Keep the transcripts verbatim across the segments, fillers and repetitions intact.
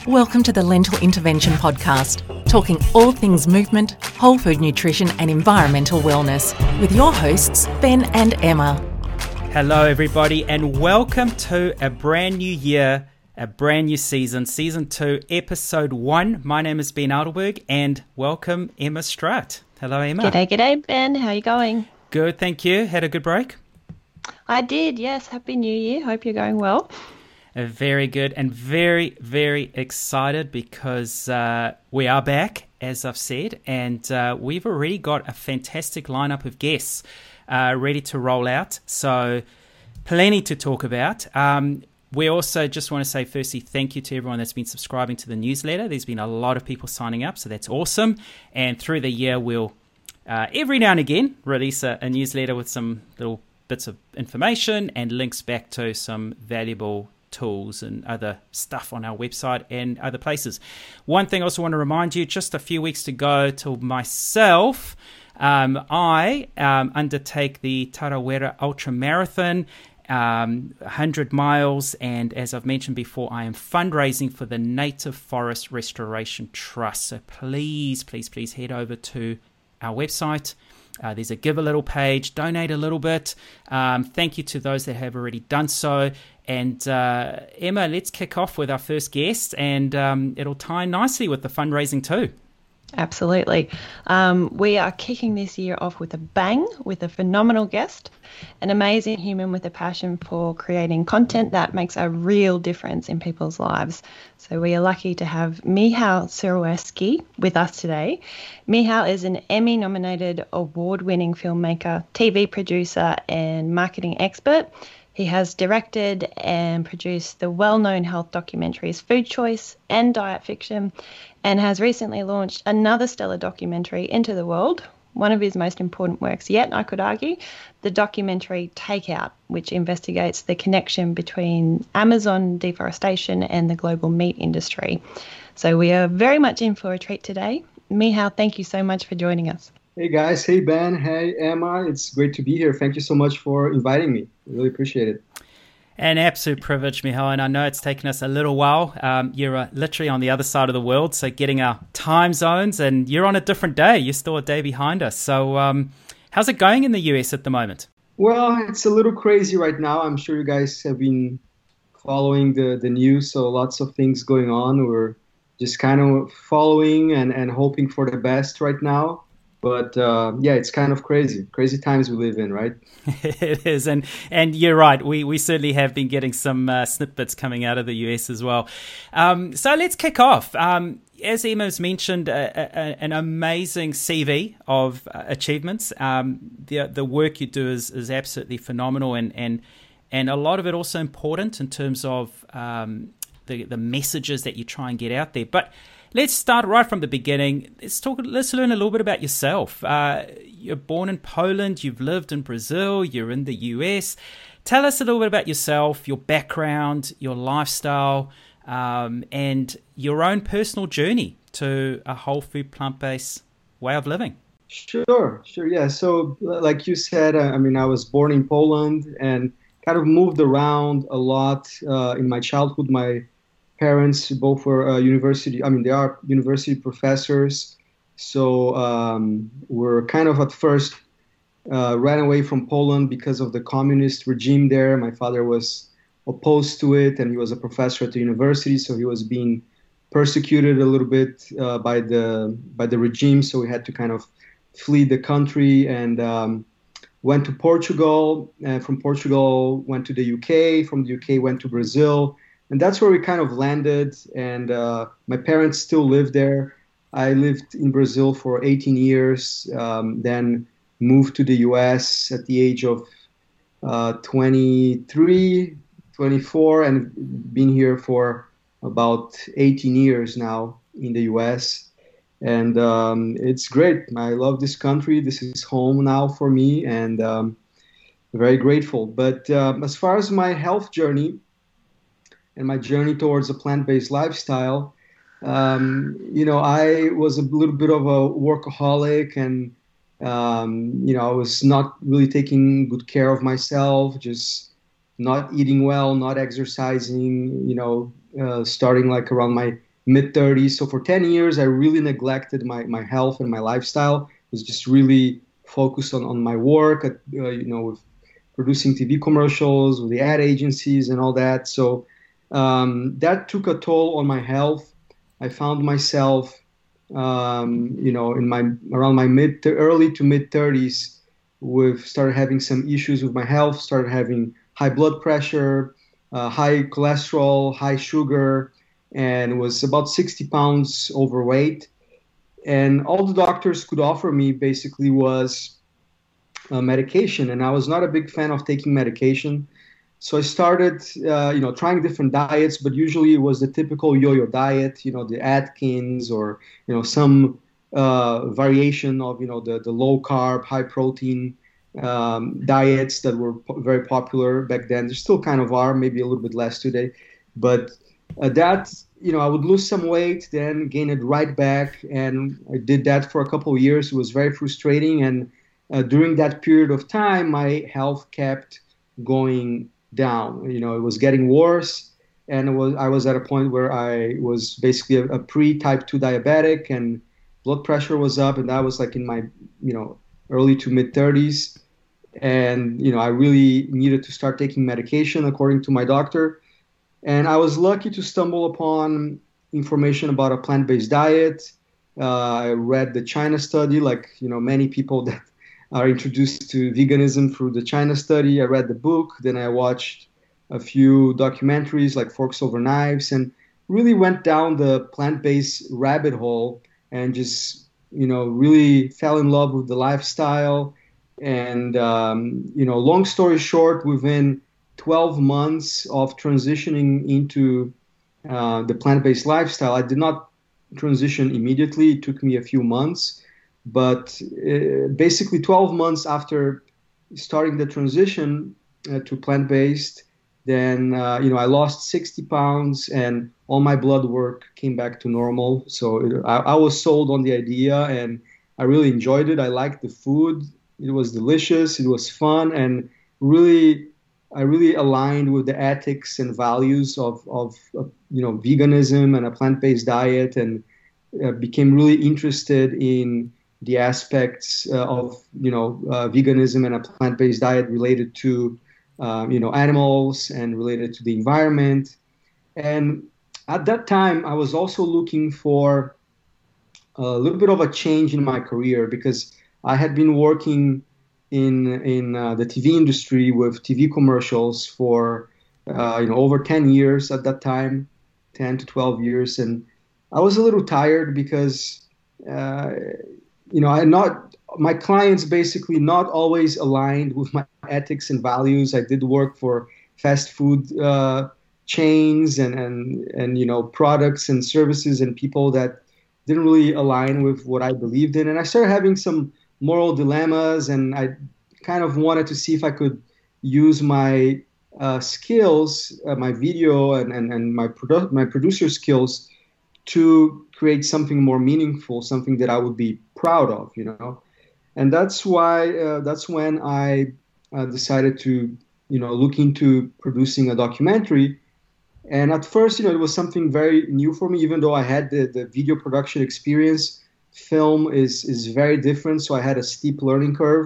Welcome to the Lentil Intervention Podcast, talking all things movement, whole food nutrition and environmental wellness with your hosts, Ben and Emma. Hello everybody and welcome to a brand new year, a brand new season, Season two, Episode one. My name is Ben Adelberg and welcome Emma Strutt. Hello Emma. G'day, g'day Ben, how are you going? Good, thank you. Had a good break? I did, yes. Happy New Year. Hope you're going well. Uh, very good and very, very excited because uh, we are back, as I've said, and uh, we've already got a fantastic lineup of guests uh, ready to roll out. So plenty to talk about. Um, we also just want to say firstly thank you to everyone that's been subscribing to the newsletter. There's been a lot of people signing up, so that's awesome. And through the year, we'll uh, every now and again release a, a newsletter with some little bits of information and links back to some valuable tools and other stuff on our website and other places. One thing I also want to remind you, just a few weeks to go till myself, um, I um, undertake the Tarawera Ultra Marathon, um, one hundred miles, and as I've mentioned before, I am fundraising for the Native Forest Restoration Trust. So please, please, please head over to our website. Uh, there's a give a little page, donate a little bit. Um, thank you to those that have already done so. And uh, Emma, let's kick off with our first guest, and um, it'll tie nicely with the fundraising too. Absolutely. Um, we are kicking this year off with a bang, with a phenomenal guest, an amazing human with a passion for creating content that makes a real difference in people's lives. So we are lucky to have Michał Sierowiecki with us today. Michał is an Emmy-nominated, award-winning filmmaker, T V producer, and marketing expert. He has directed and produced the well-known health documentaries Food Choice and Diet Fiction, and has recently launched another stellar documentary into the world, one of his most important works yet, I could argue, the documentary Takeout, which investigates the connection between Amazon deforestation and the global meat industry. So we are very much in for a treat today. Michał, thank you so much for joining us. Hey guys, hey Ben, hey Emma, it's great to be here. Thank you so much for inviting me. I really appreciate it. An absolute privilege, Michał, and I know it's taken us a little while. Um, you're uh, literally on the other side of the world, so getting our time zones, and you're on a different day. You're still a day behind us. So um, how's it going in the U S at the moment? Well, it's a little crazy right now. I'm sure you guys have been following the, the news, so lots of things going on. We're just kind of following and, and hoping for the best right now. But uh, yeah, it's kind of crazy, crazy times we live in, right? It is, and and you're right. We we certainly have been getting some uh, snippets coming out of the U S as well. Um, so let's kick off. Um, as Emma's mentioned, a, a, an amazing C V of uh, achievements. Um, the the work you do is is absolutely phenomenal, and and and a lot of it also important in terms of um, the the messages that you try and get out there, but. Let's start right from the beginning. Let's talk. Let's learn a little bit about yourself. Uh, you're born in Poland. You've lived in Brazil. You're in the U S. Tell us a little bit about yourself, your background, your lifestyle, um, and your own personal journey to a whole food, plant-based way of living. Sure, sure. Yeah. So, like you said, I mean, I was born in Poland and kind of moved around a lot uh, in my childhood. My parents both were uh, university, I mean, they are university professors. So um, we're kind of at first uh, ran away from Poland because of the communist regime there. My father was opposed to it, and he was a professor at the university, so he was being persecuted a little bit uh, by the by the regime. So we had to kind of flee the country and um, went to Portugal. And from Portugal, went to the U K. From the U K, went to Brazil. And that's where we kind of landed, and uh, my parents still live there. I lived in Brazil for eighteen years, um, then moved to the U S at the age of uh, twenty-three, twenty-four, and been here for about eighteen years now in the U S. And um, it's great. I love this country. This is home now for me, and um, very grateful. But um, as far as my health journey, and my journey towards a plant-based lifestyle, um, you know, I was a little bit of a workaholic, and, um, you know, I was not really taking good care of myself, just not eating well, not exercising, you know, uh, starting like around my mid thirties. So for ten years, I really neglected my, my health and my lifestyle. I was just really focused on, on my work, at, uh, you know, with producing T V commercials, with the ad agencies and all that. So um, that took a toll on my health. I found myself, um, you know, in my around my mid to early to mid thirties, with started having some issues with my health. Started having high blood pressure, uh, high cholesterol, high sugar, and was about sixty pounds overweight. And all the doctors could offer me basically was uh, medication, and I was not a big fan of taking medication. So I started, uh, you know, trying different diets, but usually it was the typical yo-yo diet, you know, the Atkins, or you know, some uh, variation of, you know, the the low carb, high protein um, diets that were po- very popular back then. They still kind of are, maybe a little bit less today, but uh, that, you know, I would lose some weight, then gain it right back, and I did that for a couple of years. It was very frustrating, and uh, during that period of time, my health kept going down. You know, it was getting worse, and it was I was at a point where I was basically a, a pre-type two diabetic, and blood pressure was up, and that was like in my, you know, early to mid thirties, and you know, I really needed to start taking medication according to my doctor. And I was lucky to stumble upon information about a plant-based diet. Uh, I read the China study, like, you know, many people that are introduced to veganism through the China study. I read the book, then I watched a few documentaries like Forks Over Knives, and really went down the plant-based rabbit hole, and just, you know, really fell in love with the lifestyle. And, um, you know, long story short, within twelve months of transitioning into uh, the plant-based lifestyle, I did not transition immediately. It took me a few months, but uh, basically twelve months after starting the transition uh, to plant-based, then uh, you know, I lost sixty pounds, and all my blood work came back to normal. So it, I, I was sold on the idea, and I really enjoyed it. I liked the food. It was delicious. It was fun, and really, I really aligned with the ethics and values of, of, of you know, veganism and a plant-based diet, and uh, became really interested in the aspects uh, of, you know, uh, veganism and a plant-based diet related to, um, you know, animals and related to the environment. And at that time, I was also looking for a little bit of a change in my career, because I had been working in in uh, the T V industry with T V commercials for uh, you know, over ten years at that time, ten to twelve years, and I was a little tired because uh, you know, I not my clients basically not always aligned with my ethics and values. I did work for fast food uh, chains and and and you know, products and services and people that didn't really align with what I believed in, and I started having some moral dilemmas, and I kind of wanted to see if I could use my uh, skills, uh, my video and, and, and my, produ- my producer skills, to create something more meaningful, something that I would be proud of, you know. And that's why, uh, that's when I uh, decided to, you know, look into producing a documentary. And at first, you know, it was something very new for me, even though I had the, the video production experience. Film is is very different, so I had a steep learning curve.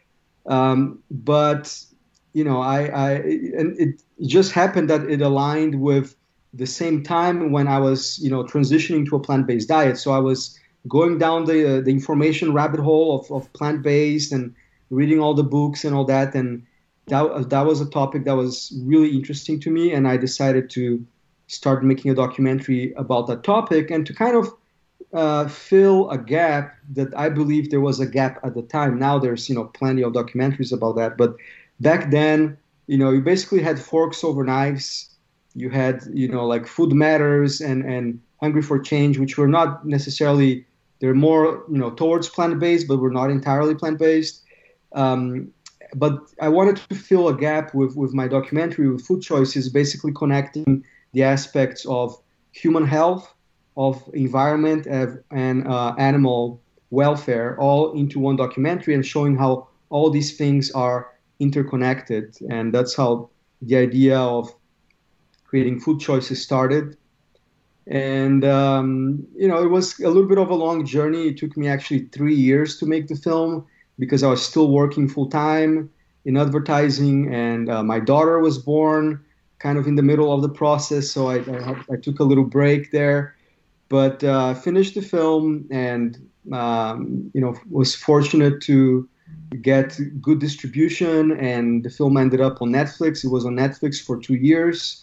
Um, but you know, I, I and it just happened that it aligned with the same time when I was, you know, transitioning to a plant-based diet. So I was going down the uh, the information rabbit hole of, of plant-based, and reading all the books and all that, and that that was a topic that was really interesting to me, and I decided to start making a documentary about that topic, and to kind of Uh, fill a gap that I believe there was a gap at the time. Now there's, you know, plenty of documentaries about that, but back then, you know, you basically had Forks Over Knives. You had, you know, like Food Matters and and Hungry for Change, which were not necessarily, they're more, you know, towards plant-based, but were not entirely plant-based. Um, but I wanted to fill a gap with with my documentary with Food Choices, basically connecting the aspects of human health, of environment, and uh, animal welfare all into one documentary, and showing how all these things are interconnected. And that's how the idea of creating Food Choices started. And, um, you know, it was a little bit of a long journey. It took me actually three years to make the film because I was still working full time in advertising, and uh, my daughter was born kind of in the middle of the process. So I, I, I took a little break there, but uh, finished the film and, um, you know, was fortunate to get good distribution. And the film ended up on Netflix. It was on Netflix for two years.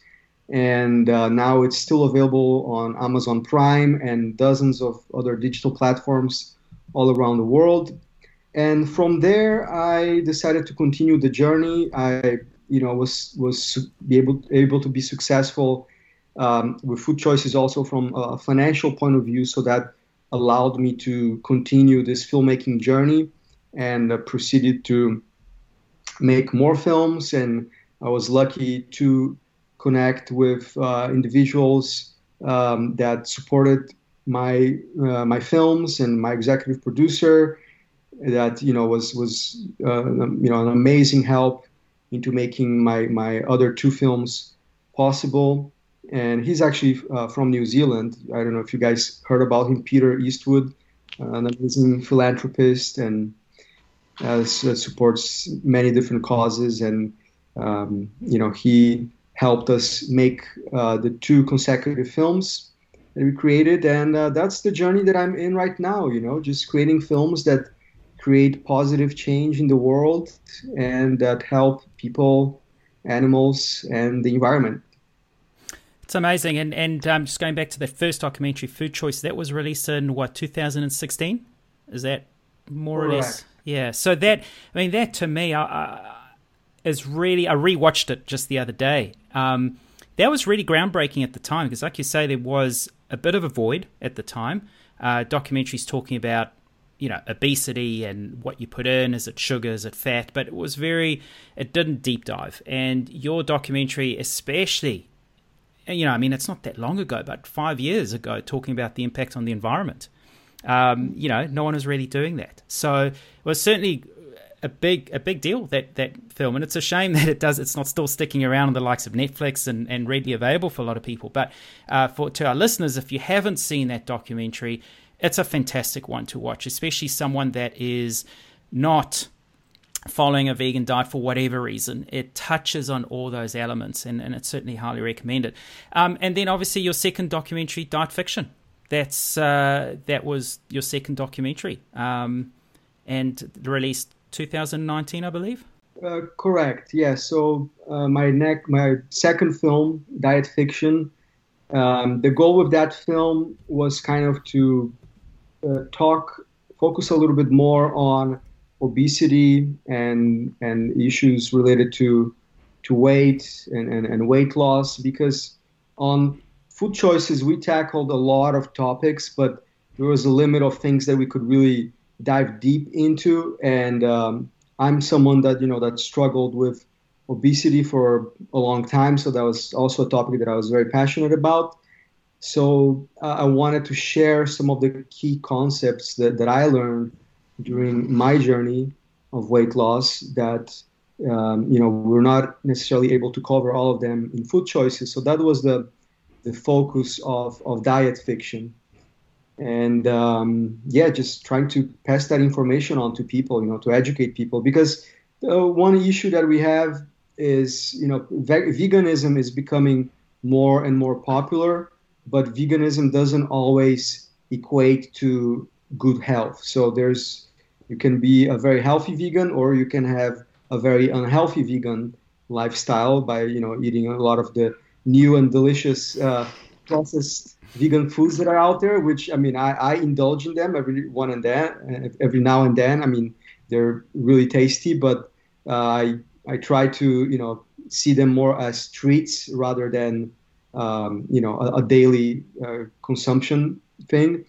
And uh, now it's still available on Amazon Prime and dozens of other digital platforms all around the world. And from there, I decided to continue the journey. I, you know, was was be able able to be successful um, with Food Choices also from a financial point of view. So that allowed me to continue this filmmaking journey and uh, proceeded to make more films. And I was lucky to connect with uh, individuals um, that supported my uh, my films, and my executive producer that you know was was uh, you know an amazing help into making my my other two films possible. And he's actually uh, from New Zealand. I don't know if you guys heard about him, Peter Eastwood, uh, an amazing philanthropist, and uh, supports many different causes. And um, you know he helped us make uh, the two consecutive films that we created. And uh, that's the journey that I'm in right now, you know, just creating films that create positive change in the world and that help people, animals, and the environment. It's amazing. And, and um, just going back to that first documentary, Food Choice, that was released in, what, two thousand sixteen? Is that more Correct. or less? Yeah. So that, I mean, that to me, I, I, is really, I rewatched it just the other day. Um, that was really groundbreaking at the time because, like you say, there was a bit of a void at the time. Uh, documentaries talking about, you know, obesity and what you put in. Is it sugar? Is it fat? But it was very, it didn't deep dive. And your documentary especially, you know, I mean, it's not that long ago, but five years ago, talking about the impact on the environment. Um, you know, no one was really doing that. So it was certainly a big a big deal, that that film, and it's a shame that it does it's not still sticking around on the likes of Netflix and, and readily available for a lot of people. But uh, for to our listeners, if you haven't seen that documentary, it's a fantastic one to watch, especially someone that is not following a vegan diet for whatever reason. It touches on all those elements, and, and it's certainly highly recommended. Um, and then obviously your second documentary, Diet Fiction. That's uh, that was your second documentary, um, and released two thousand nineteen, I believe. Uh, correct. Yeah. So uh, my neck, my second film, Diet Fiction. Um, the goal with that film was kind of to uh, talk, focus a little bit more on obesity and and issues related to to weight and, and, and weight loss, because on Food Choices we tackled a lot of topics, but there was a limit of things that we could really dive deep into. And um, I'm someone that you know that struggled with obesity for a long time, so that was also a topic that I was very passionate about. So uh, I wanted to share some of the key concepts that, that I learned during my journey of weight loss that um, you know we're not necessarily able to cover all of them in Food Choices. So that was the the focus of, of Diet Fiction. And um, yeah, just trying to pass that information on to people, you know, to educate people. Because uh, one issue that we have is, you know, ve- veganism is becoming more and more popular, but veganism doesn't always equate to good health. So there's, you can be a very healthy vegan, or you can have a very unhealthy vegan lifestyle by, you know, eating a lot of the new and delicious uh, processed vegan foods that are out there, which I mean, I, I indulge in them every one and then, every now and then. I mean, they're really tasty, but uh, I I try to you know see them more as treats rather than um, you know a, a daily uh, consumption thing.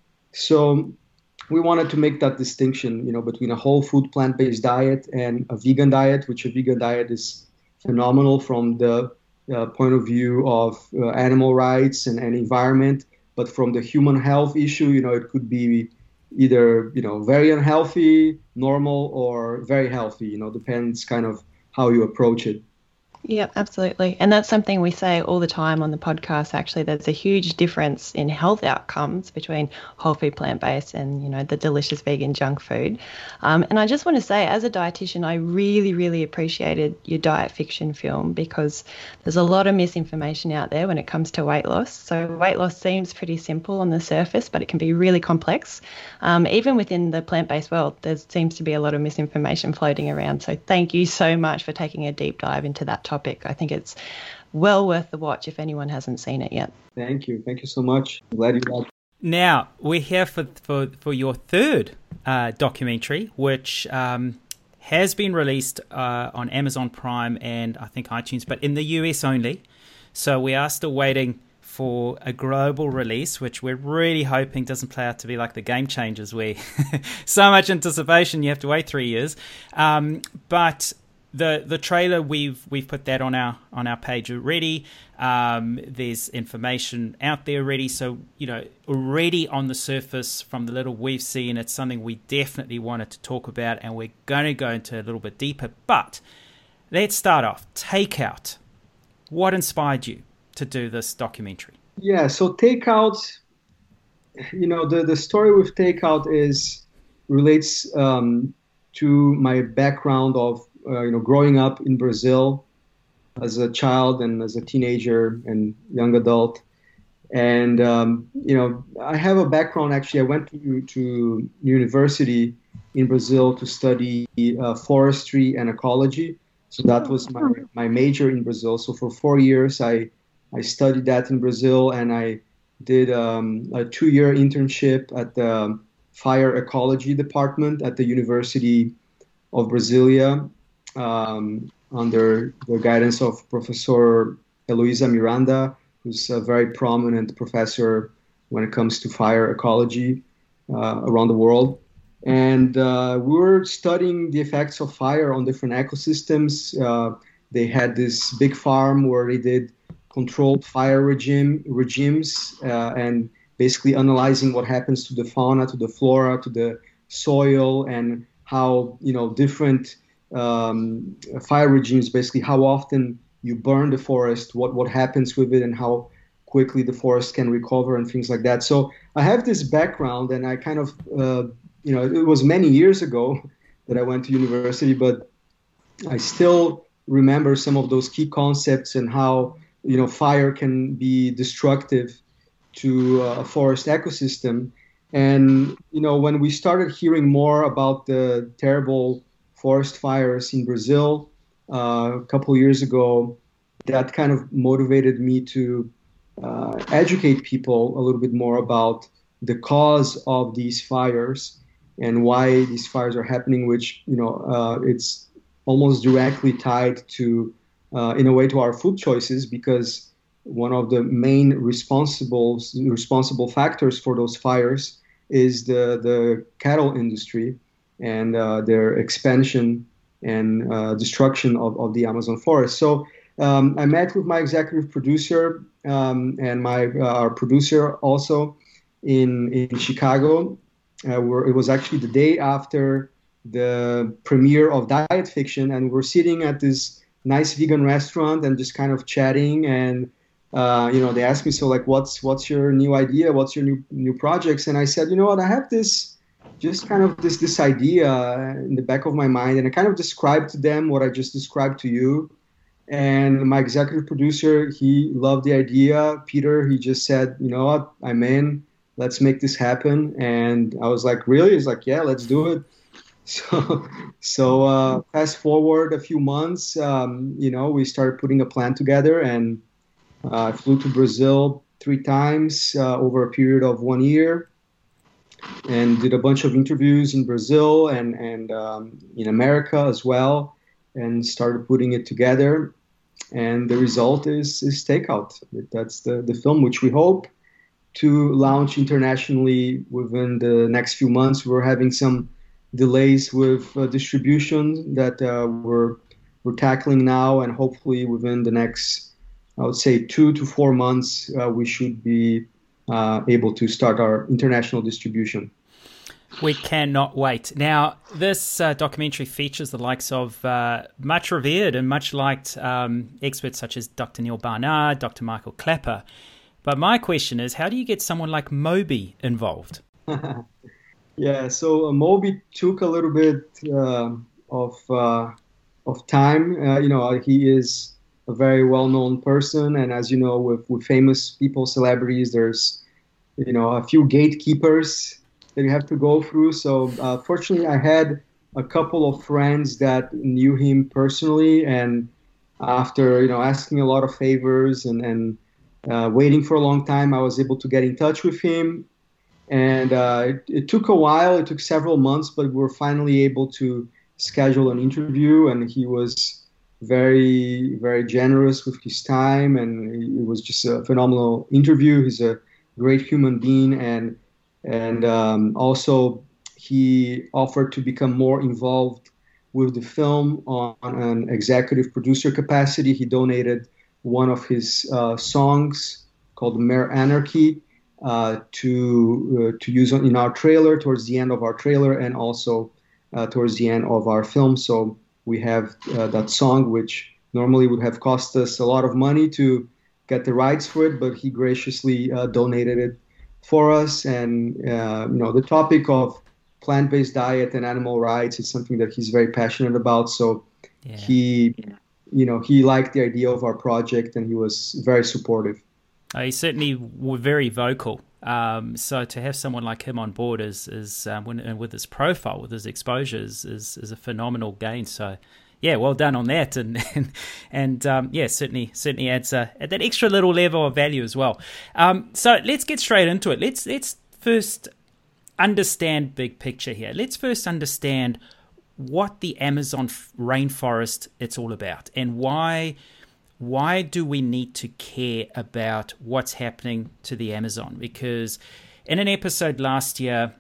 So we wanted to make that distinction, you know, between a whole food plant-based diet and a vegan diet, which a vegan diet is phenomenal from the Uh, point of view of uh, animal rights and, and environment, but from the human health issue, you know, it could be either, you know, very unhealthy, normal, or very healthy, you know, depends kind of how you approach it. Yeah, absolutely. And that's something we say all the time on the podcast. Actually, there's a huge difference in health outcomes between whole food plant-based and, you know, the delicious vegan junk food. Um, and I just want to say, as a dietitian, I really, really appreciated your diet fiction film because there's a lot of misinformation out there when it comes to weight loss. So weight loss seems pretty simple on the surface, but it can be really complex. Um, even within the plant-based world, there seems to be a lot of misinformation floating around. So thank you so much for taking a deep dive into that topic. I think it's well worth the watch if anyone hasn't seen it yet. Thank you. Thank you so much. I'm glad you liked it. Now, we're here for, for, for your third uh, documentary, which um, has been released uh, on Amazon Prime and I think iTunes, but in the U S only. So we are still waiting for a global release, which we're really hoping doesn't play out to be like the Game Changers, where so much anticipation, you have to wait three years. Um, but The the trailer, we've we've put that on our on our page already. Um, there's information out there already. So, you know, already on the surface from the little we've seen, it's something we definitely wanted to talk about, and we're going to go into a little bit deeper. But let's start off. Takeout. What inspired you to do this documentary? Yeah, so Takeout, you know, the, the story with Takeout is relates um, to my background of Uh, you know, growing up in Brazil as a child and as a teenager and young adult. And, um, you know, I have a background, actually. I went to, to university in Brazil to study uh, forestry and ecology. So that was my, my major in Brazil. So for four years, I, I studied that in Brazil, and I did um, a two-year internship at the fire ecology department at the University of Brasilia. Um, under the guidance of Professor Eloisa Miranda, who's a very prominent professor when it comes to fire ecology uh, around the world. And uh, we were studying the effects of fire on different ecosystems. Uh, they had this big farm where they did controlled fire regime regimes uh, and basically analyzing what happens to the fauna, to the flora, to the soil, and how, you know, different Um, fire regimes, basically how often you burn the forest, what, what happens with it, and how quickly the forest can recover and things like that. So I have this background, and I kind of, uh, you know, it was many years ago that I went to university, but I still remember some of those key concepts and how, you know, fire can be destructive to uh, a forest ecosystem. And, you know, when we started hearing more about the terrible forest fires in Brazil uh, a couple of years ago, that kind of motivated me to uh, educate people a little bit more about the cause of these fires and why these fires are happening, which, you know, uh, it's almost directly tied to, uh, in a way, to our food choices, because one of the main responsible responsible factors for those fires is the, the cattle industry and uh, their expansion and uh, destruction of, of the Amazon forest. So um, I met with my executive producer um, and my uh, our producer also in in Chicago. Uh, where it was actually the day after the premiere of Diet Fiction, and we're sitting at this nice vegan restaurant and just kind of chatting. And uh, you know, they asked me, so like, what's what's your new idea? What's your new new projects? And I said, you know what, I have this. Just kind of this this idea in the back of my mind, and I kind of described to them what I just described to you. And my executive producer, he loved the idea. Peter, he just said, you know what, I'm in. Let's make this happen. And I was like, really? He's like, yeah, let's do it. So, so uh, fast forward a few months, um, you know, we started putting a plan together, and uh, I flew to Brazil three times uh, over a period of one year. And did a bunch of interviews in Brazil and, and um, in America as well, and started putting it together. And the result is, is Takeout. That's the, the film, which we hope to launch internationally within the next few months. We're having some delays with uh, distribution that uh, we're, we're tackling now, and hopefully within the next, I would say, two to four months, uh, we should be Uh, able to start our international distribution. We cannot wait. Now, this uh, documentary features the likes of uh, much revered and much liked um, experts such as Doctor Neil Barnard, Doctor Michael Clapper. But my question is, how do you get someone like Moby involved? Yeah, so uh, Moby took a little bit uh, of uh, of time. Uh, you know, he is a very well-known person, and as you know, with, with famous people, celebrities, there's you know a few gatekeepers that you have to go through. So uh, fortunately, I had a couple of friends that knew him personally, and after you know asking a lot of favors and and uh, waiting for a long time, I was able to get in touch with him. And uh, it, it took a while. It took several months, but we were finally able to schedule an interview, and he was very, very generous with his time, and it was just a phenomenal interview. He's a great human being, and and um, also he offered to become more involved with the film on an executive producer capacity. He donated one of his uh, songs called Mere Anarchy uh, to uh, to use in our trailer towards the end of our trailer, and also uh, towards the end of our film. So we have uh, that song, which normally would have cost us a lot of money to get the rights for it, but he graciously uh, donated it for us. And uh, you know, the topic of plant-based diet and animal rights is something that he's very passionate about. So yeah. he, you know, he liked the idea of our project, and he was very supportive. Uh, he certainly was very vocal. Um, so to have someone like him on board is, is um, when, and with his profile, with his exposures, is, is a phenomenal gain. So, yeah, well done on that, and and, and um, yeah, certainly certainly adds a, that extra little level of value as well. Um, so let's get straight into it. Let's let's first understand big picture here. Let's first understand what the Amazon rainforest it's all about, and why. Why do we need to care about what's happening to the Amazon? Because in an episode last year,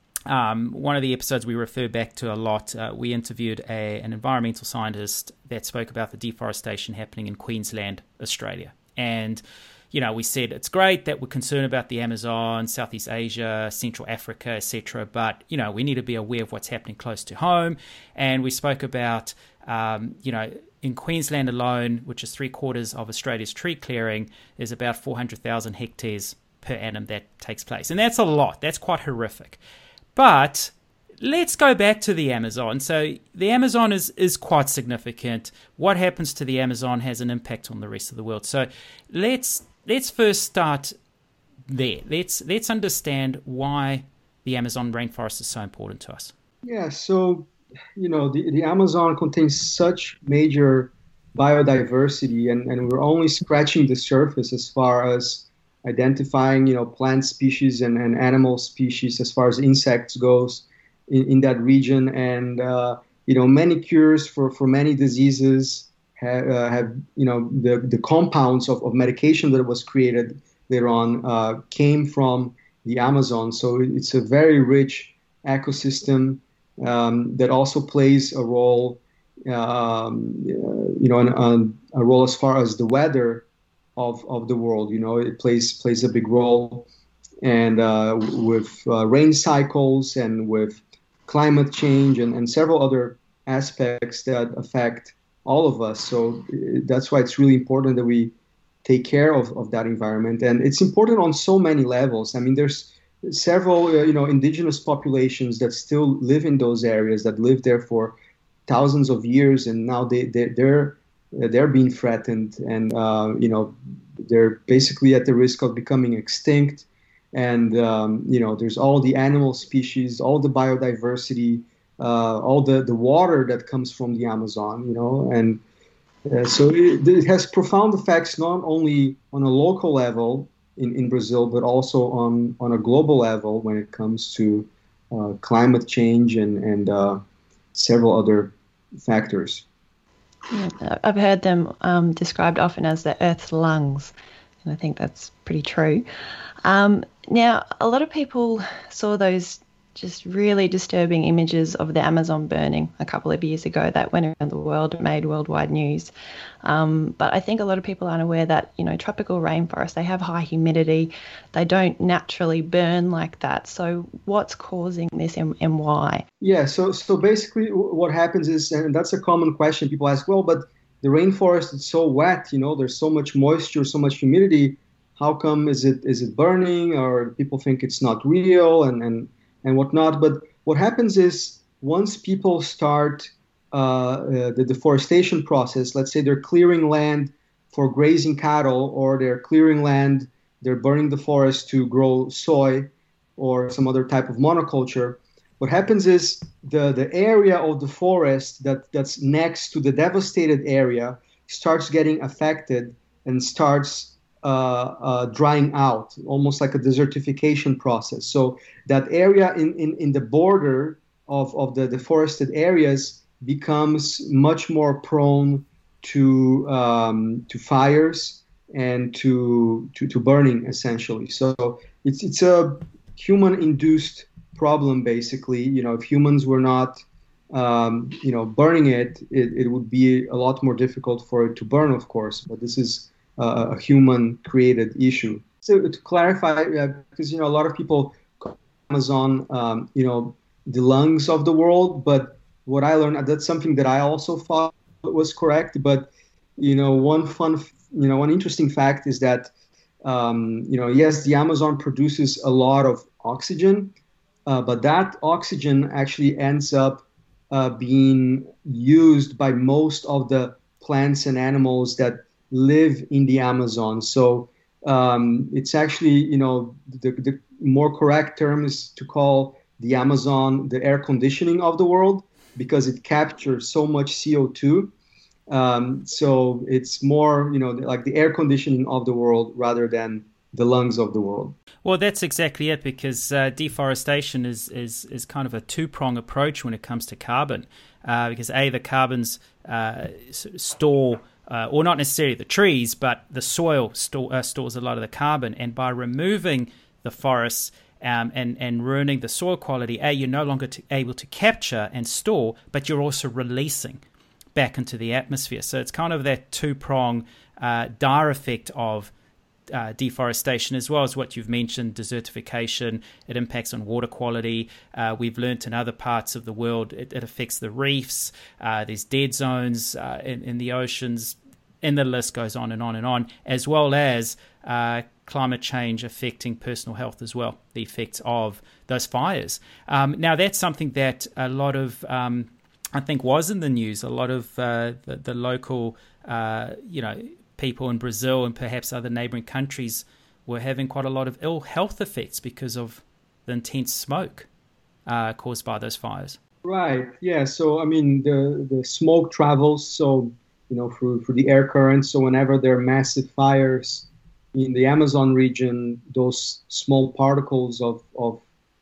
um, one of the episodes we refer back to a lot, uh, we interviewed a, an environmental scientist that spoke about the deforestation happening in Queensland, Australia. And, you know, we said it's great that we're concerned about the Amazon, Southeast Asia, Central Africa, et cetera. But, you know, we need to be aware of what's happening close to home. And we spoke about, um, you know, in Queensland alone, which is three quarters of Australia's tree clearing, there's about four hundred thousand hectares per annum that takes place. And that's a lot. That's quite horrific. But let's go back to the Amazon. So the Amazon is, is quite significant. What happens to the Amazon has an impact on the rest of the world. So let's let's first start there. Let's let's understand why the Amazon rainforest is so important to us. Yeah, so you know, the, the Amazon contains such major biodiversity, and, and we're only scratching the surface as far as identifying, you know, plant species and, and animal species as far as insects goes in, in that region. And, uh, you know, many cures for, for many diseases have, uh, have you know, the, the compounds of, of medication that was created later on uh, came from the Amazon. So it's a very rich ecosystem. Um, that also plays a role, um, you know, an, an, a role as far as the weather of, of the world. You know, it plays plays a big role, and uh, with uh, rain cycles and with climate change and, and several other aspects that affect all of us. So that's why it's really important that we take care of, of that environment, and it's important on so many levels. I mean, there's several, uh, you know, indigenous populations that still live in those areas, that lived there for thousands of years, and now they, they they're they're being threatened, and uh, you know, they're basically at the risk of becoming extinct. And um, you know, there's all the animal species, all the biodiversity, uh, all the the water that comes from the Amazon, you know, and uh, so it, it has profound effects not only on a local level In, in Brazil, but also on, on a global level when it comes to uh, climate change and, and uh, several other factors. Yeah, I've heard them um, described often as the Earth's lungs, and I think that's pretty true. Um, now, a lot of people saw those just really disturbing images of the Amazon burning a couple of years ago that went around the world and made worldwide news. Um, but I think a lot of people aren't aware that, you know, tropical rainforests, they have high humidity. They don't naturally burn like that. So what's causing this and, and why? Yeah, so so basically what happens is, and that's a common question, people ask, well, but the rainforest is so wet, you know, there's so much moisture, so much humidity. How come is it is it burning, or people think it's not real and, and, and whatnot? But what happens is once people start uh, uh, the deforestation process, let's say they're clearing land for grazing cattle, or they're clearing land, they're burning the forest to grow soy or some other type of monoculture. What happens is the, the area of the forest that, that's next to the devastated area starts getting affected and starts uh, uh, drying out, almost like a desertification process. So that area in, in, in the border of, of the deforested areas becomes much more prone to um, to fires and to, to to burning, essentially. So it's it's a human-induced problem, basically. You know, if humans were not, um, you know, burning it, it, it would be a lot more difficult for it to burn, of course. But this is uh, a human-created issue. So to clarify, uh, because you know, a lot of people call Amazon, um, you know, the lungs of the world. But what I learned, that's something that I also thought was correct. But you know, one fun, you know, one interesting fact is that, um, you know, yes, the Amazon produces a lot of oxygen. Uh, but that oxygen actually ends up uh, being used by most of the plants and animals that live in the Amazon. So um, it's actually, you know, the, the more correct term is to call the Amazon the air conditioning of the world, because it captures so much C O two. Um, so it's more, you know, like the air conditioning of the world rather than the lungs of the world. Well, that's exactly it, because uh, deforestation is, is is kind of a two-prong approach when it comes to carbon, uh, because A, the carbons uh, store, uh, or not necessarily the trees, but the soil store, uh, stores a lot of the carbon, and by removing the forests um, and, and ruining the soil quality, A, you're no longer to, able to capture and store, but you're also releasing back into the atmosphere. So it's kind of that two-prong uh, dire effect of Uh, deforestation, as well as what you've mentioned, desertification. It impacts on water quality. Uh, we've learnt in other parts of the world it, it affects the reefs. Uh, there's dead zones uh, in, in the oceans, and the list goes on and on and on, as well as uh, climate change affecting personal health as well, the effects of those fires. Um, now, that's something that a lot of, um, I think, was in the news. A lot of uh, the, the local, uh, you know, people in Brazil and perhaps other neighboring countries were having quite a lot of ill health effects because of the intense smoke uh, caused by those fires. Right. Yeah. So, I mean, the, the smoke travels, so, you know, through, through the air currents. So whenever there are massive fires in the Amazon region, those small particles of, of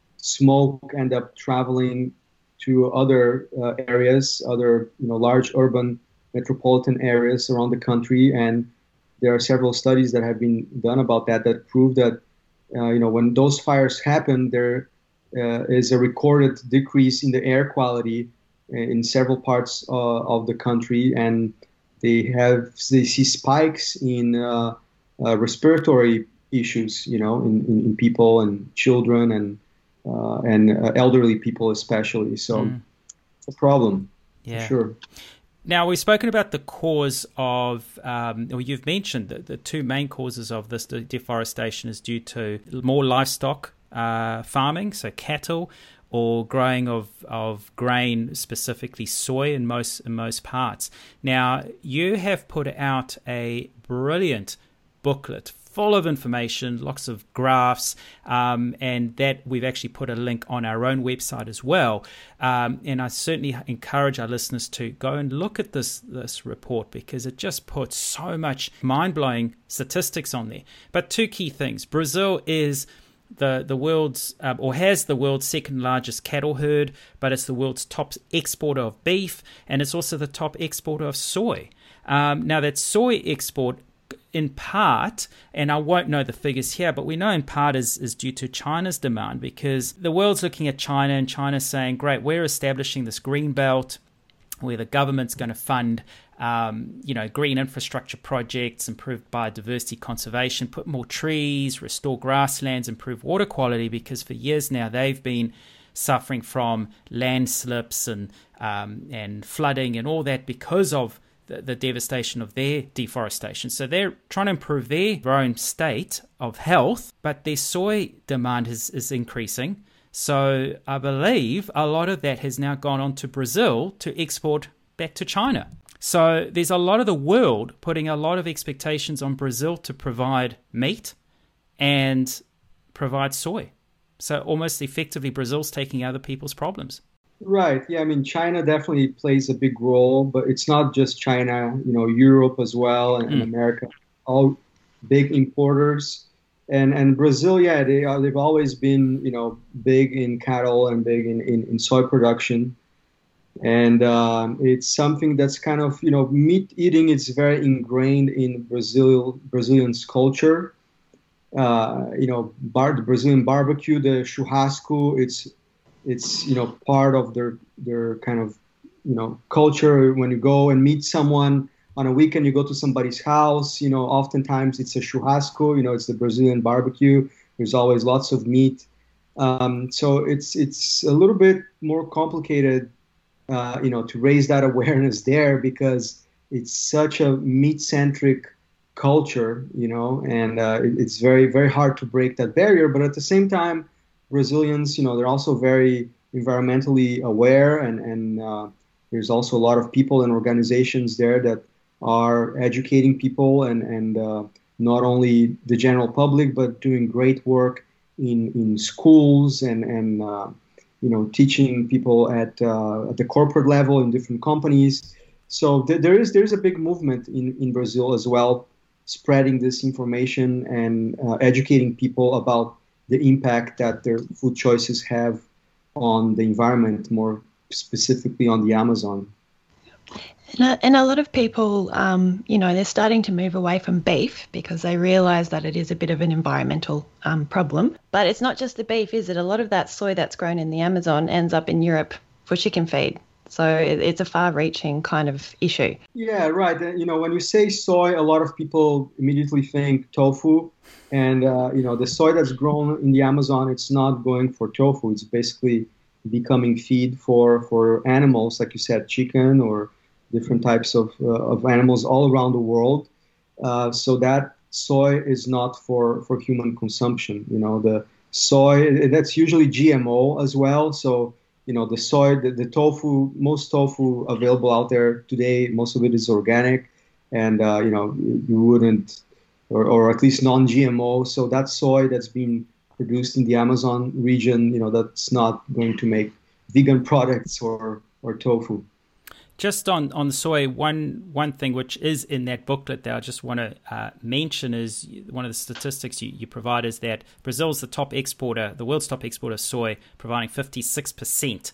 smoke end up traveling to other uh, areas, other, you know, large urban metropolitan areas around the country, and there are several studies that have been done about that that prove that uh, you know, when those fires happen, there uh, is a recorded decrease in the air quality in several parts uh, of the country, and they have they see spikes in uh, uh, respiratory issues, you know, in, in, in people and children and uh, and uh, elderly people especially. So mm. it's a problem, yeah. for sure. Now, we've spoken about the cause of, um, or you've mentioned that the two main causes of this deforestation is due to more livestock uh, farming, so cattle, or growing of, of grain, specifically soy in most in most parts. Now, you have put out a brilliant booklet full of information, lots of graphs, um, and that we've actually put a link on our own website as well. Um, and I certainly encourage our listeners to go and look at this this report, because it just puts so much mind-blowing statistics on there. But two key things. Brazil is the the world's uh, or has the world's second largest cattle herd, but it's the world's top exporter of beef, and it's also the top exporter of soy. Um, now, that soy export in part, and I won't know the figures here, but we know in part is, is due to China's demand, because the world's looking at China and China's saying, great, we're establishing this green belt where the government's going to fund um, you know, green infrastructure projects, improve biodiversity conservation, put more trees, restore grasslands, improve water quality, because for years now they've been suffering from landslips and um, and flooding and all that because of the, the devastation of their deforestation. So they're trying to improve their own state of health, but their soy demand is, is increasing. So I believe a lot of that has now gone on to Brazil to export back to China. So there's a lot of the world putting a lot of expectations on Brazil to provide meat and provide soy. So almost effectively Brazil's taking other people's problems. Right. Yeah, I mean, China definitely plays a big role, but it's not just China, you know, Europe as well and, mm. and America, all big importers. And and Brazil, yeah, they are, they've always been, you know, big in cattle and big in, in, in soy production. And um, it's something that's kind of, you know, meat eating is very ingrained in Brazil, Brazilians' culture. Uh, you know, bar, the Brazilian barbecue, the churrasco, it's, it's, you know, part of their, their kind of, you know, culture. When you go and meet someone on a weekend, you go to somebody's house, you know, oftentimes it's a churrasco, you know, it's the Brazilian barbecue. There's always lots of meat. Um, so it's, it's a little bit more complicated, uh, you know, to raise that awareness there, because it's such a meat-centric culture, you know, and uh, it, it's very, very hard to break that barrier. But at the same time, Brazilians, you know, they're also very environmentally aware, and, and uh, there's also a lot of people and organizations there that are educating people and, and uh, not only the general public, but doing great work in, in schools and, and uh, you know, teaching people at, uh, at the corporate level in different companies. So th- there is there's a big movement in, in Brazil as well, spreading this information and uh, educating people about the impact that their food choices have on the environment, more specifically on the Amazon. And a, and a lot of people, um, you know, they're starting to move away from beef because they realise that it is a bit of an environmental um, problem. But it's not just the beef, is it? A lot of that soy that's grown in the Amazon ends up in Europe for chicken feed. So it, it's a far-reaching kind of issue. Yeah, right. You know, when you say soy, a lot of people immediately think tofu. And, uh, you know, the soy that's grown in the Amazon, it's not going for tofu. It's basically becoming feed for, for animals, like you said, chicken or different types of, uh, of animals all around the world. Uh, so that soy is not for, for human consumption. You know, the soy, that's usually G M O as well. So, you know, the soy, the, the tofu, most tofu available out there today, most of it is organic. And, uh, you know, you wouldn't, or, or at least non-G M O. So that soy that's being produced in the Amazon region, you know, that's not going to make vegan products or, or tofu. Just on, on the soy, one one thing which is in that booklet that I just want to uh, mention is one of the statistics you, you provide is that Brazil's the top exporter, the world's top exporter of soy, providing fifty-six percent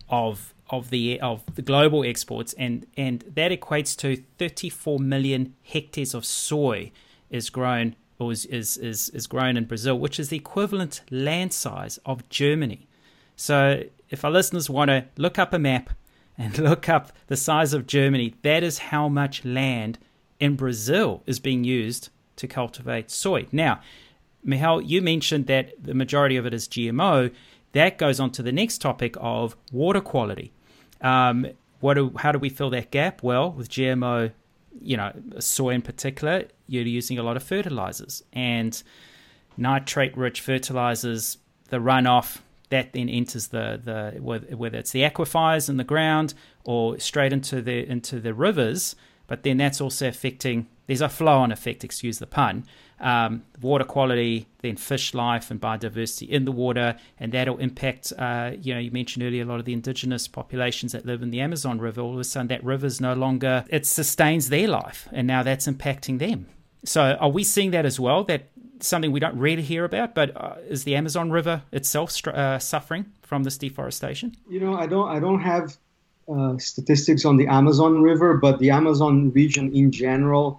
of of the of the global exports, and, and that equates to thirty-four million hectares of soy is grown or is, is, is, is grown in Brazil, which is the equivalent land size of Germany. So if our listeners want to look up a map and look up the size of Germany, that is how much land in Brazil is being used to cultivate soy. Now, Michal, you mentioned that the majority of it is G M O. That goes on to the next topic of water quality. Um, what do, how do we fill that gap? Well, with G M O, you know, soy in particular, you're using a lot of fertilizers and nitrate-rich fertilizers, the runoff, that then enters the, the whether it's the aquifers in the ground or straight into the into the rivers, but then that's also affecting, there's a flow-on effect, excuse the pun, um, water quality, then fish life and biodiversity in the water, and that'll impact, uh, you know, you mentioned earlier a lot of the indigenous populations that live in the Amazon River. All of a sudden that river's no longer, it sustains their life, and now that's impacting them. So are we seeing that as well, that something we don't really hear about, but uh, is the Amazon River itself uh, suffering from this deforestation? You know, I don't, I don't have uh, statistics on the Amazon River, but the Amazon region in general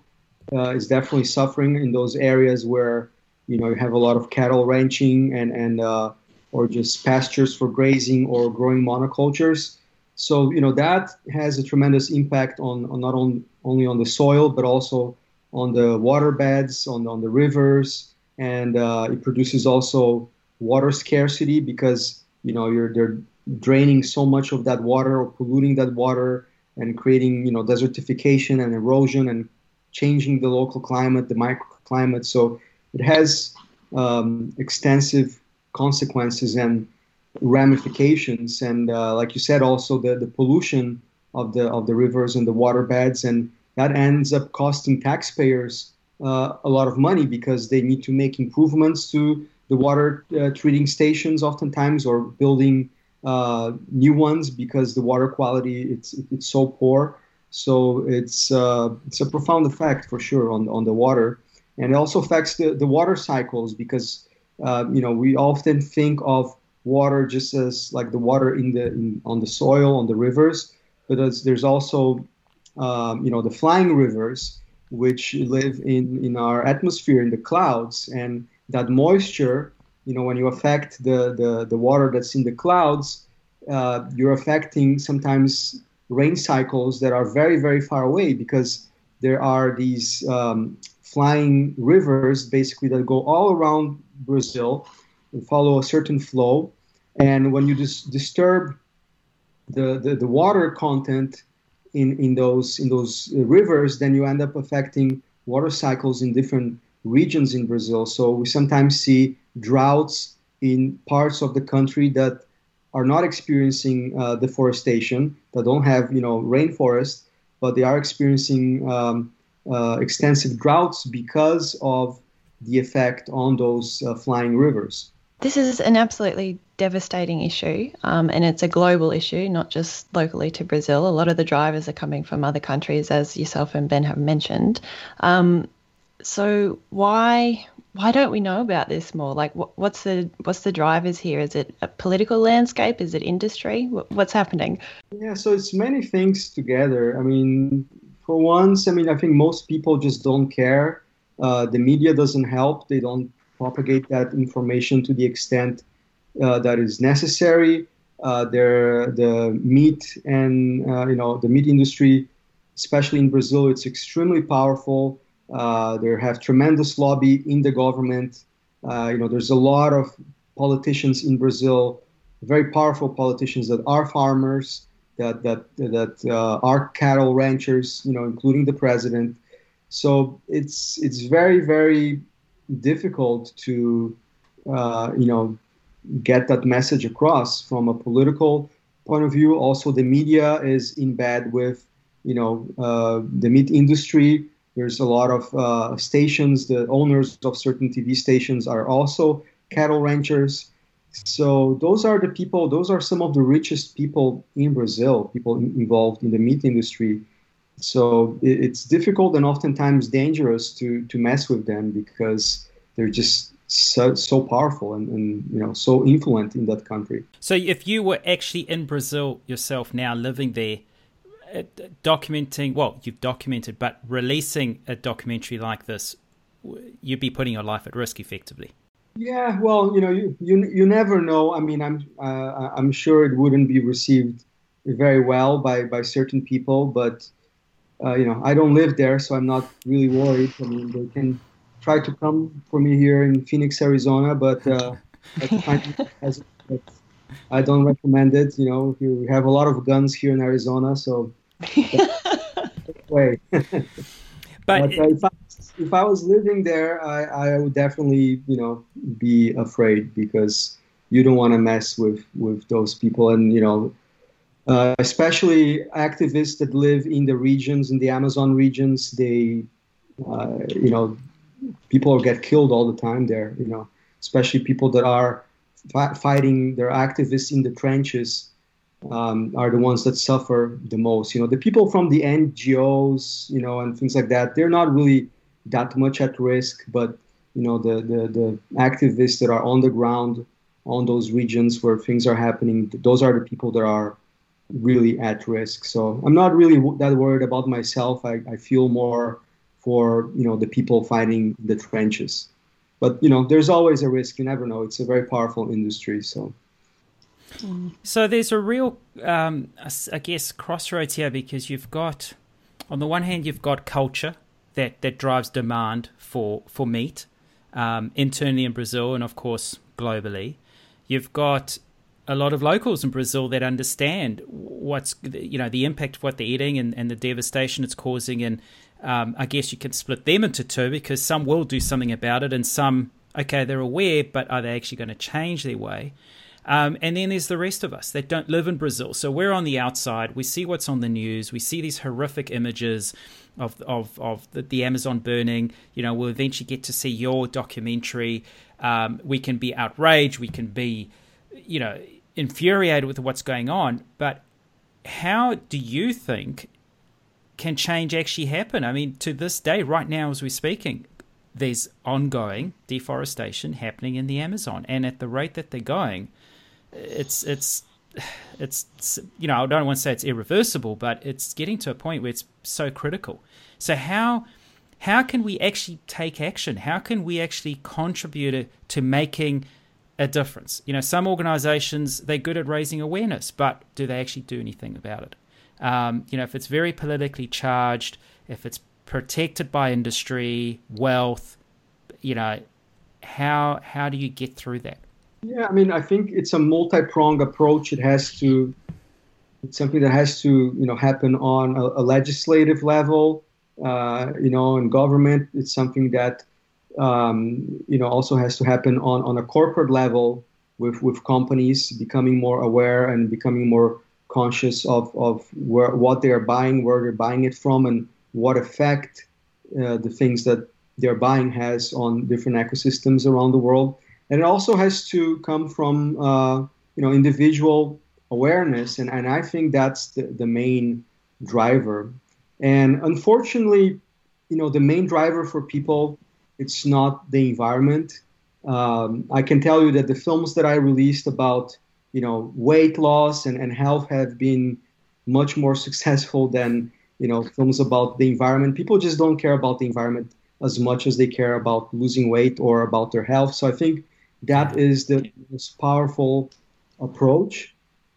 uh, is definitely suffering in those areas where you know you have a lot of cattle ranching and and uh, or just pastures for grazing or growing monocultures. So you know that has a tremendous impact on, on not on, only on the soil but also on the water beds, on on the rivers, and uh, it produces also water scarcity because you know you're they're draining so much of that water or polluting that water and creating you know desertification and erosion and changing the local climate, the microclimate. So it has um, extensive consequences and ramifications. And uh, like you said, also the, the pollution of the of the rivers and the water beds, and that ends up costing taxpayers uh, a lot of money because they need to make improvements to the water uh, treating stations oftentimes, or building uh, new ones because the water quality it's it's so poor. So it's uh, it's a profound effect for sure on on the water, and it also affects the, the water cycles because uh, you know we often think of water just as like the water in the in, on the soil, on the rivers, but as there's also um, you know the flying rivers which live in in our atmosphere, in the clouds, and that moisture, you know when you affect the the, the water that's in the clouds, uh, you're affecting sometimes rain cycles that are very, very far away because there are these um, flying rivers basically that go all around Brazil and follow a certain flow. And when you dis- disturb the, the, the water content in, in those in those rivers, then you end up affecting water cycles in different regions in Brazil. So we sometimes see droughts in parts of the country that are not experiencing uh, deforestation, that don't have, you know, rainforest, but they are experiencing um, uh, extensive droughts because of the effect on those uh, flying rivers. This is an absolutely devastating issue, um, and it's a global issue, not just locally to Brazil. A lot of the drivers are coming from other countries, as yourself and Ben have mentioned. Um, so why why don't we know about this more? Like, what, what's the what's the drivers here? Is it a political landscape? Is it industry? What, what's happening? Yeah, so it's many things together. I mean, for once, I mean, I think most people just don't care. Uh, the media doesn't help. They don't propagate that information to the extent uh, that is necessary. Uh, there, the meat and uh, you know the meat industry, especially in Brazil, it's extremely powerful. Uh, they have tremendous lobby in the government. Uh, you know, there's a lot of politicians in Brazil, very powerful politicians that are farmers, that that that uh, are cattle ranchers. You know, including the president. So it's it's very very difficult to uh, you know get that message across from a political point of view. Also, the media is in bed with you know uh, the meat industry. There's a lot of uh, stations. The owners of certain T V stations are also cattle ranchers. So those are the people, those are some of the richest people in Brazil, people in, involved in the meat industry. So it, it's difficult and oftentimes dangerous to, to mess with them because they're just so, so powerful and, and you know so influential in that country. So if you were actually in Brazil yourself now, living there, documenting, well, you've documented, but releasing a documentary like this, you'd be putting your life at risk effectively. Yeah, well, you know, you you, you never know. I mean, I'm uh, I'm sure it wouldn't be received very well by, by certain people, but uh, you know, I don't live there, so I'm not really worried. I mean, they can try to come for me here in Phoenix, Arizona, but uh, but I don't recommend it. You know, we have a lot of guns here in Arizona, so. way. but but uh, if, I, if I was living there, I, I would definitely, you know, be afraid because you don't want to mess with, with those people. And, you know, uh, especially activists that live in the regions, in the Amazon regions, they, uh, you know, people get killed all the time there, you know, especially people that are fi- fighting, they're activists in the trenches. Um, are the ones that suffer the most. You know, the people from the N G Os, you know, and things like that, they're not really that much at risk, but, you know, the, the, the activists that are on the ground on those regions where things are happening, those are the people that are really at risk. So I'm not really that worried about myself. I, I feel more for, you know, the people fighting the trenches. But, you know, there's always a risk. You never know. It's a very powerful industry. So, so there's a real, um, I guess, crossroads here, because you've got, on the one hand, you've got culture that, that drives demand for, for meat, um, internally in Brazil and, of course, globally. You've got a lot of locals in Brazil that understand what's, you know, the impact of what they're eating and, and the devastation it's causing. And um, I guess you can split them into two, because some will do something about it and some, okay, they're aware, but are they actually going to change their way? Um, and then there's the rest of us that don't live in Brazil. So we're on the outside. We see what's on the news. We see these horrific images of of, of the, the Amazon burning. You know, we'll eventually get to see your documentary. Um, we can be outraged. We can be, you know, infuriated with what's going on. But how do you think can change actually happen? I mean, to this day, right now as we're speaking, there's ongoing deforestation happening in the Amazon. And at the rate that they're going, it's, it's, it's, you know, I don't want to say it's irreversible, but it's getting to a point where it's so critical. So how, how can we actually take action? How can we actually contribute to making a difference? You know, some organizations, they're good at raising awareness, but do they actually do anything about it? Um, you know, if it's very politically charged, if it's protected by industry, wealth, you know, how how do you get through that? Yeah, I mean, I think it's a multi-pronged approach. It has to, it's something that has to, you know, happen on a, a legislative level, uh, you know, in government. It's something that, um, you know, also has to happen on, on a corporate level with, with companies becoming more aware and becoming more conscious of, of where, what they're buying, where they're buying it from, and what effect uh, the things that they're buying has on different ecosystems around the world. And it also has to come from, uh, you know, individual awareness. And, and I think that's the, the main driver. And unfortunately, you know, the main driver for people, it's not the environment. Um, I can tell you that the films that I released about, you know, weight loss and, and health have been much more successful than, you know, films about the environment. People just don't care about the environment as much as they care about losing weight or about their health. So I think that is the most powerful approach.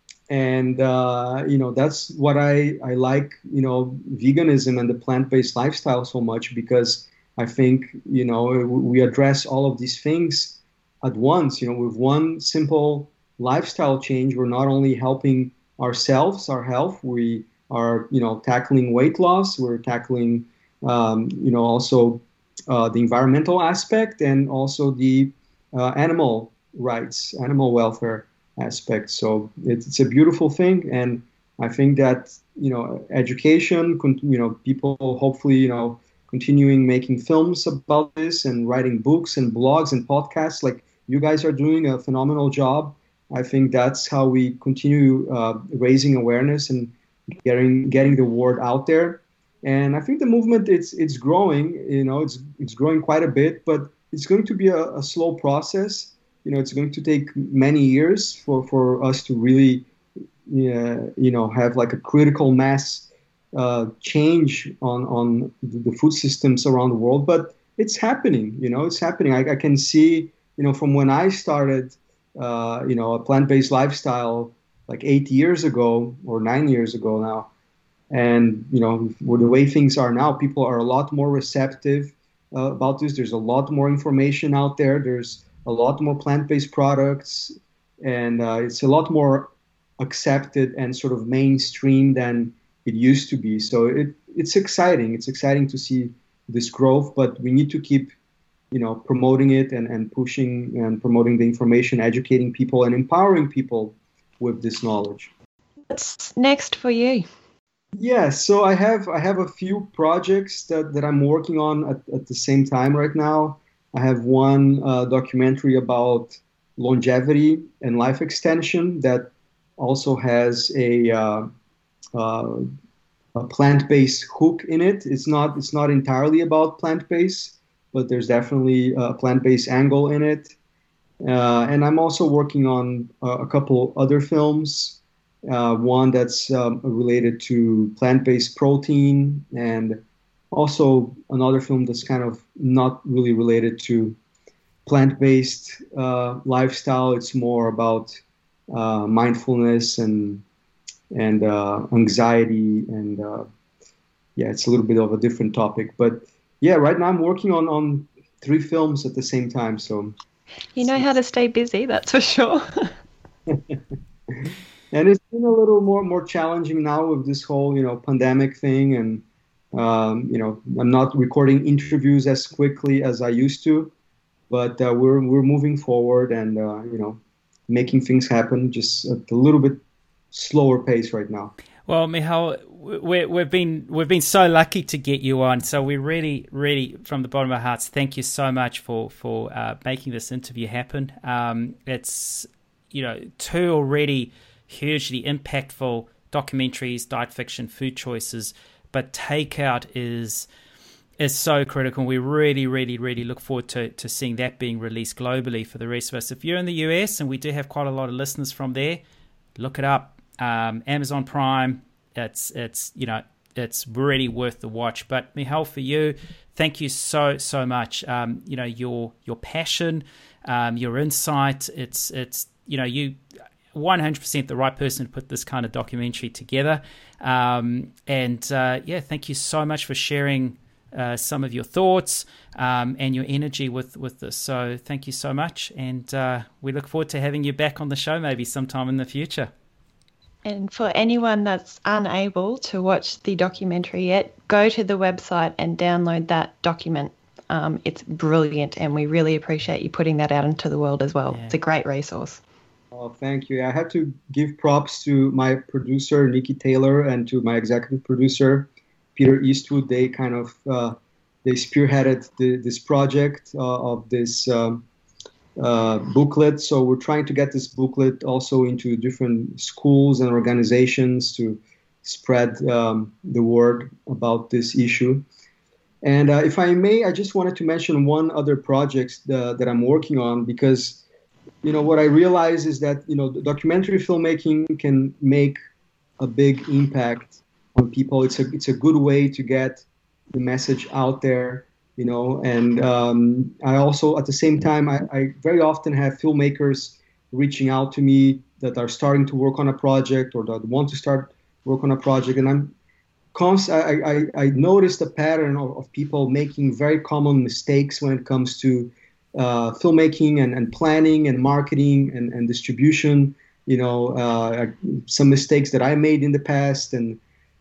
And, uh, you know, that's what I, I like, you know, veganism and the plant-based lifestyle so much, because I think, you know, we address all of these things at once. You know, with one simple lifestyle change, we're not only helping ourselves, our health, we are, you know, tackling weight loss, we're tackling, um, you know, also uh, the environmental aspect, and also the uh, animal rights, animal welfare aspect. So it's, it's a beautiful thing. And I think that, you know, education, you know, people hopefully, you know, continuing making films about this and writing books and blogs and podcasts like you guys are doing a phenomenal job. I think that's how we continue uh, raising awareness and getting getting the word out there. And I think the movement, it's it's growing. You know, it's it's growing quite a bit, but it's going to be a, a slow process. You know, it's going to take many years for, for us to really, uh, you know, have like a critical mass uh, change on on the food systems around the world. But it's happening. You know, it's happening. I, I can see, you know, from when I started, uh, you know, a plant-based lifestyle like eight years ago or nine years ago now. And, you know, with the way things are now, people are a lot more receptive uh, about this. There's a lot more information out there. There's a lot more plant-based products, and uh, it's a lot more accepted and sort of mainstream than it used to be. So it, it's exciting. It's exciting to see this growth, but we need to keep, you know, promoting it and, and pushing and promoting the information, educating people and empowering people with this knowledge. What's next for you? Yeah, so I have I have a few projects that, that I'm working on at, at the same time right now. I have one uh, documentary about longevity and life extension that also has a, uh, uh, a plant-based hook in it. It's not it's not entirely about plant-based, but there's definitely a plant-based angle in it. Uh, and I'm also working on uh, a couple other films. Uh, one that's um, related to plant-based protein, and also another film that's kind of not really related to plant-based uh, lifestyle. It's more about uh, mindfulness and and uh, anxiety, and uh, yeah, it's a little bit of a different topic. But yeah, right now I'm working on on three films at the same time. So you know how to stay busy, that's for sure. And it's been a little more more challenging now with this whole, you know, pandemic thing, and um, you know, I'm not recording interviews as quickly as I used to, but uh, we're we're moving forward and uh, you know, making things happen just at a little bit slower pace right now. Well, Michal, we, we've been we've been so lucky to get you on. So we really, really, from the bottom of our hearts, thank you so much for for uh, making this interview happen. Um, it's, you know, two already hugely impactful documentaries, diet fiction, food choices, but Takeout is is so critical. We really, really, really look forward to, to seeing that being released globally for the rest of us. If you're in the U S, and we do have quite a lot of listeners from there, look it up. Um, Amazon Prime, it's, it's you know, it's really worth the watch. But Michal, for you, thank you so, so much. Um, you know, your your passion, um, your insight, it's, it's you know, you... one hundred percent the right person to put this kind of documentary together. Um, and uh, yeah, thank you so much for sharing uh, some of your thoughts um, and your energy with, with this. So thank you so much. And uh, we look forward to having you back on the show maybe sometime in the future. And for anyone that's unable to watch the documentary yet, go to the website and download that document. Um, it's brilliant, and we really appreciate you putting that out into the world as well. Yeah. It's a great resource. Oh, thank you. I have to give props to my producer, Nikki Taylor, and to my executive producer, Peter Eastwood. They kind of uh, they spearheaded the, this project uh, of this um, uh, booklet. So we're trying to get this booklet also into different schools and organizations to spread um, the word about this issue. And uh, if I may, I just wanted to mention one other project uh, that I'm working on, because you know, what I realize is that, you know, the documentary filmmaking can make a big impact on people. It's a it's a good way to get the message out there, you know, and um, I also, at the same time, I, I very often have filmmakers reaching out to me that are starting to work on a project or that want to start work on a project. And I'm const- I, I, I noticed a pattern of, of people making very common mistakes when it comes to Uh, filmmaking and, and planning and marketing and, and distribution, you know, uh, some mistakes that I made in the past. And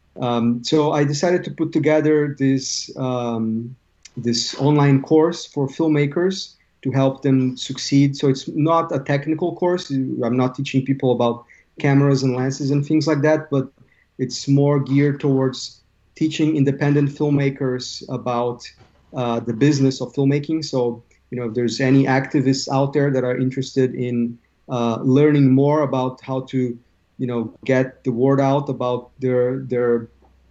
um, so I decided to put together this um, this online course for filmmakers to help them succeed. So it's not a technical course. I'm not teaching people about cameras and lenses and things like that, but it's more geared towards teaching independent filmmakers about uh, the business of filmmaking. So you know, if there's any activists out there that are interested in uh, learning more about how to, you know, get the word out about their their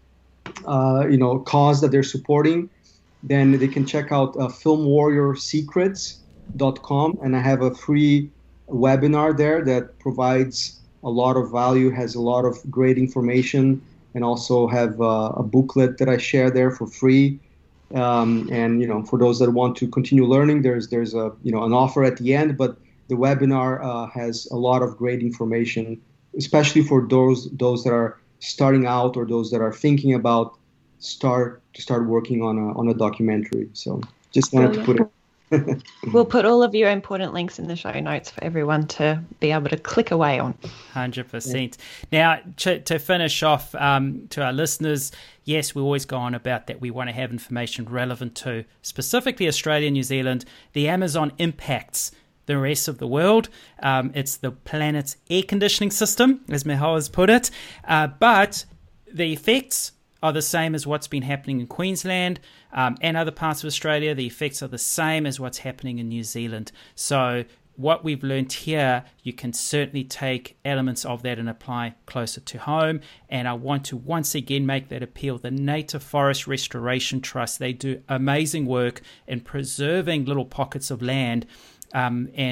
uh, you know cause that they're supporting, then they can check out uh, film warrior secrets dot com, and I have a free webinar there that provides a lot of value, has a lot of great information, and also have uh, a booklet that I share there for free. Um, and you know, for those that want to continue learning, there's there's a you know an offer at the end. But the webinar uh, has a lot of great information, especially for those those that are starting out or those that are thinking about start to start working on a on a documentary. So just wanted Brilliant. to put it. We'll put all of your important links in the show notes for everyone to be able to click away on. one hundred percent. Now, to, to finish off, um, to our listeners, yes, we always go on about that. We want to have information relevant to specifically Australia and New Zealand. The Amazon impacts the rest of the world. Um, it's the planet's air conditioning system, as Michal has put it. Uh, but the effects are the same as what's been happening in Queensland um, and other parts of Australia. The effects are the same as what's happening in New Zealand. So what we've learned here, you can certainly take elements of that and apply closer to home. And I want to once again make that appeal. The Native Forest Restoration Trust, they do amazing work in preserving little pockets of land um, and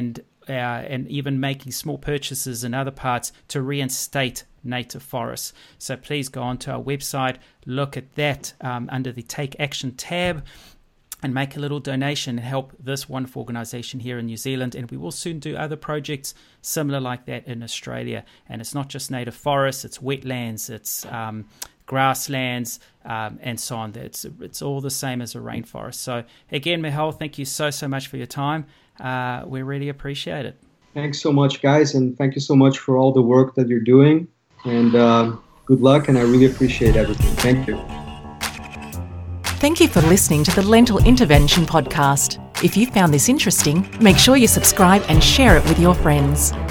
uh, and even making small purchases in other parts to reinstate native forests. So please go onto our website, look at that um, under the Take Action tab, and make a little donation and help this wonderful organisation here in New Zealand. And we will soon do other projects similar like that in Australia. And it's not just native forests, it's wetlands, it's um, grasslands, um, and so on. It's, it's all the same as a rainforest. So again, Michal, thank you so, so much for your time. Uh, we really appreciate it. Thanks so much, guys. And thank you so much for all the work that you're doing. And uh, good luck. And I really appreciate everything. Thank you. Thank you for listening to the Lentil Intervention Podcast. If you found this interesting, make sure you subscribe and share it with your friends.